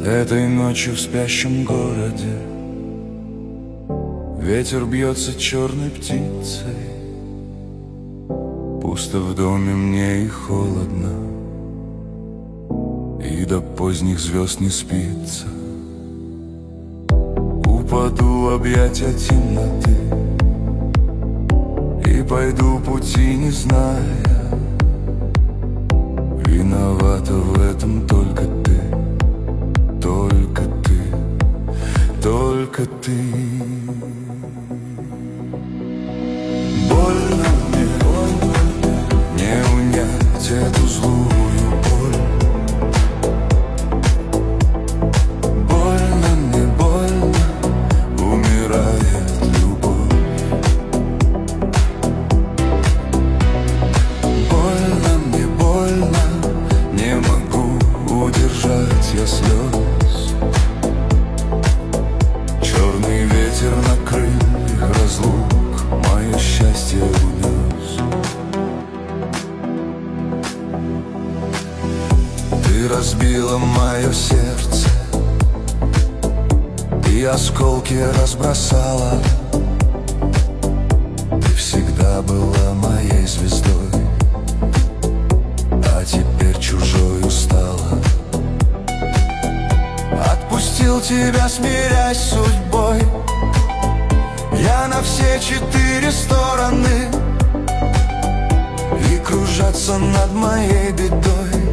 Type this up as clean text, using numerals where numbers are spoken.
Этой ночью в спящем городе ветер бьется черной птицей. Пусто в доме мне и холодно, и до поздних звезд не спится. Упаду в объятия темноты и пойду пути не зная. Виновата в этом только ты, только ты, только ты. Больно мне не унять эту злую боль. Больно мне, больно, умирает любовь. Больно мне, больно, не могу удержать я слез. Черный ветер на крыльях разлук мое счастье унес. Ты разбила мое сердце и осколки разбросала. Ты всегда была моей звездой, а теперь чужою стала. Отпустил тебя, смирясь с судьбой, я на все 4 стороны, и кружатся над моей бедой